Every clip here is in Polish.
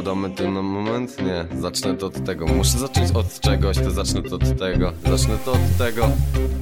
damy to na moment? Nie, zacznę to od tego. Muszę zacząć od czegoś, to zacznę to od tego. Zacznę to od tego.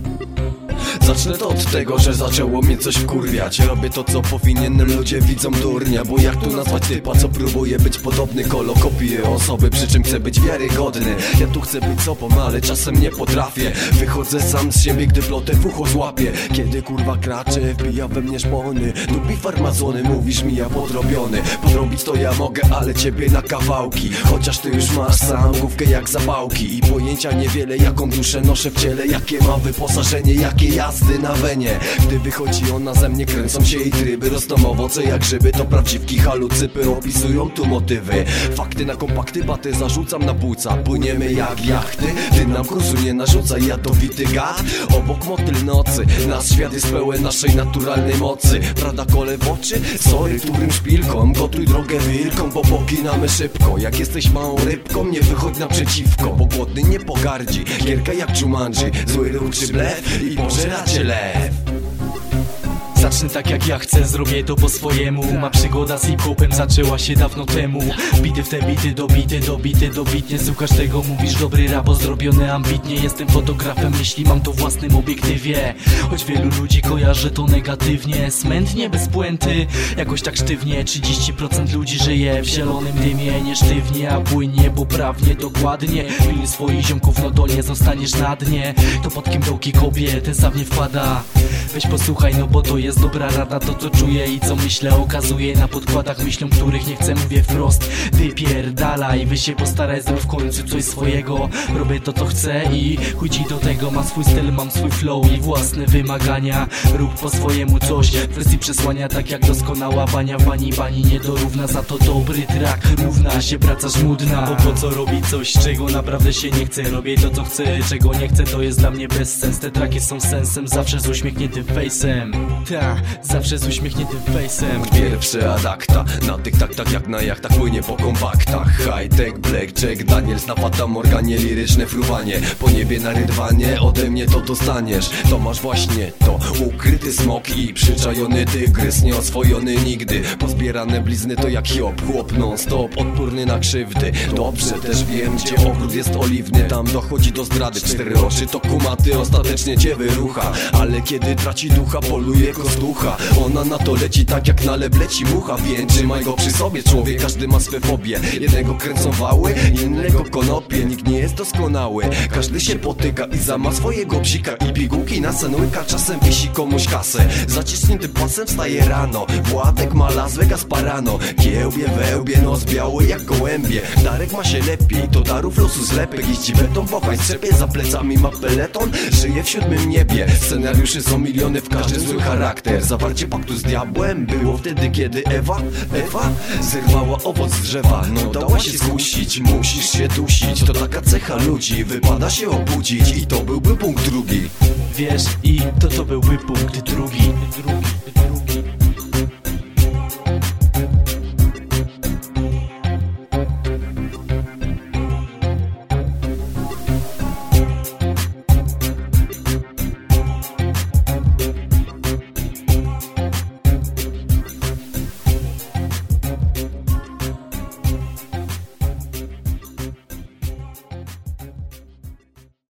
Zacznę to od tego, że zaczęło mnie coś wkurwiać. Robię to, co powinienem, ludzie widzą durnia. Bo jak tu nazwać typa, co próbuje być podobny? Kolo kopiuje osoby, przy czym chcę być wiarygodny. Ja tu chcę być sobą, ale czasem nie potrafię. Wychodzę sam z siebie, gdy plotę w ucho złapię. Kiedy kurwa kraczę, wbija we mnie szpony. Lubi farmazony, mówisz mi ja podrobiony. Podrobić to ja mogę, ale ciebie na kawałki. Chociaż ty już masz sam główkę jak zapałki. I pojęcia niewiele, jaką duszę noszę w ciele. Jakie ma wyposażenie, jakie jazdy na wenie. Gdy wychodzi ona ze mnie, kręcą się jej tryby. Rosną owoce jak grzyby, to prawdziwki halucypy. Opisują tu motywy, fakty na kompakty, baty zarzucam na płuca. Płyniemy jak jachty, ty nam kursu nie narzucaj. Jadowity gad, obok motyl nocy. Nasz świat jest pełen naszej naturalnej mocy. Prawda kole w oczy, sorry którym szpilkom. Gotuj drogę wilkom, bo poginamy szybko. Jak jesteś małą rybką, nie wychodź naprzeciwko. Bo głodny nie pogardzi, gierka jak Jumanji. Zły ruch czy blef i pożera cię lew. Zacznę tak jak ja chcę, zrobię to po swojemu. Ma przygoda z hip-hopem zaczęła się dawno temu. Bity w te bity, dobitnie. Słuchasz tego, mówisz dobry rap, bo zrobione ambitnie. Jestem fotografem, jeśli mam to w własnym obiektywie. Choć wielu ludzi kojarzy to negatywnie. Smętnie, bez puenty, jakoś tak sztywnie. 30% ludzi żyje w zielonym dymie. Nie sztywnie, a płynie, poprawnie, dokładnie. Pilnuj swoich ziomków, no to nie zostaniesz na dnie. To pod kim dołki kopie, ten sam nie wpada. Weź posłuchaj, no bo to jest dobra rada. To co czuję i co myślę okazuję na podkładach myślom, których nie chcę, mówię wprost. Wypierdalaj, wy się postaraj, zrób w końcu coś swojego. Robię to co chcę i chuj ci do tego. Mam swój styl, mam swój flow i własne wymagania. Rób po swojemu coś, wersji przesłania tak jak doskonała bania. Bani nie dorówna, za to dobry track równa się praca żmudna. Bo po co robić coś, czego naprawdę się nie chce? Robię to co chcę, czego nie chcę, to jest dla mnie bezsens. Te traki są sensem, zawsze z uśmiechniętym face'em. Zawsze z uśmiechniętym face'em. Pierwszy adakta, na tych taktach jak na jachtach, płynie po kompaktach. High-tech, blackjack, Daniels na Fata Morganie. Liryczne fruwanie, po niebie na rydwanie. Ode mnie to dostaniesz, to masz właśnie to. Ukryty smok i przyczajony tygrys, nieoswojony nigdy. Pozbierane blizny to jak Hiob, chłop non-stop, odporny na krzywdy. Dobrze też wiem, gdzie ogród jest oliwny, tam dochodzi do zdrady. W 4 oczy to kumaty, ostatecznie cię wyrucha. Ale kiedy traci ducha, poluje kostucha. Ona na to leci tak jak na lew leci mucha. Więc trzymaj go przy sobie, człowiek każdy ma swe fobie. Jednego kręcą wały, innego konopie. Nikt nie jest doskonały, każdy się potyka i ma swojego bzika. I pigułki na sen łyka, czasem wisi komuś kasę. Zaciśniętym pasem wstaje rano. Władek ma Las Vegas parano. Kiełbie, wełbie, nos biały jak gołębie. Darek ma się lepiej, to darów losu zlepek. Jeździ betą, wochaj strzepie, za plecami ma peleton. Żyje w 7 niebie, scenariuszy są miliony, w każdym zły charakter. Zawarcie paktu z diabłem było wtedy, kiedy Ewa zerwała owoc z drzewa. No dała się skusić, musisz się dusić. To taka cecha ludzi, wypada się obudzić. I to byłby punkt drugi. Wiesz, i to byłby punkt drugi.